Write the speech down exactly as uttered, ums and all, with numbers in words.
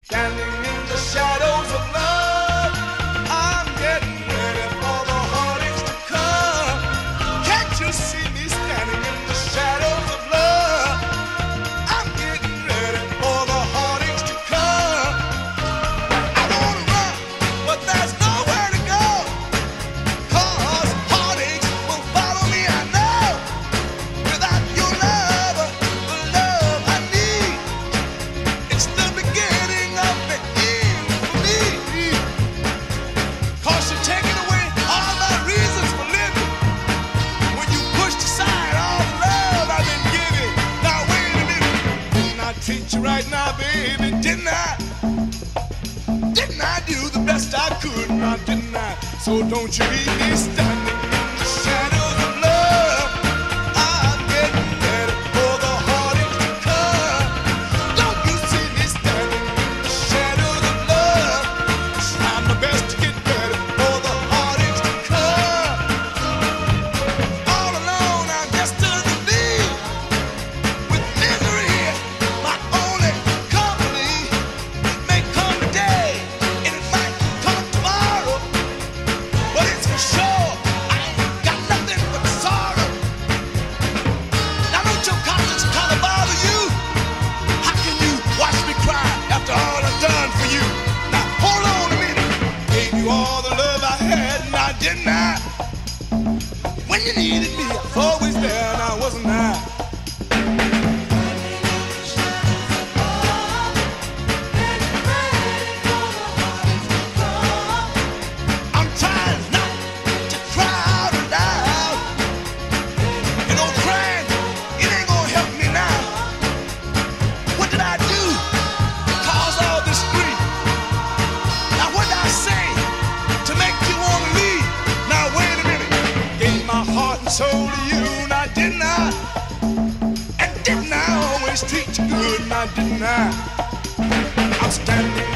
Standing in the shadows of love, I'm getting ready for the heartaches to come. Can't you see me standing in the shadows of love? I'm getting ready for the heartaches to come. I wanna run, but there's nowhere to go. 'Cause heartaches will follow me, I know. Without your love, the love I need, it's the beginning of the end for me. 'Cause you're taking away all my reasons for living. When you pushed aside all the love I've been giving. Now wait a minute, didn't I treat you right now, baby? Didn't I? Didn't I do the best I could? Now didn't I? So don't you leave me standing in the shadows of love. I'm getting ready for the heartache to come. Don't you see me standing in the shadows of love? Trying my best to get ready for the heartaches to come. All alone, I'm just to the lead. With misery, my only company. It may come today, and it might come tomorrow. But it's for sure, I ain't got nothing but sorrow. Now don't your conscience kinda bother you? How can you watch me cry after all I've done for you? Now hold on a minute. Gave you all the love I had, now didn't I? When you needed me, I was always there, now wasn't I? I'm trying not to cry out loud. You know, crying, it ain't gonna help me now. What did I do to cause all this grief? Now what did I say to make you wanna leave? Now wait a minute. Gave my heart and soul to you, now didn't I? And didn't I always treat you good, now didn't I? I'm standing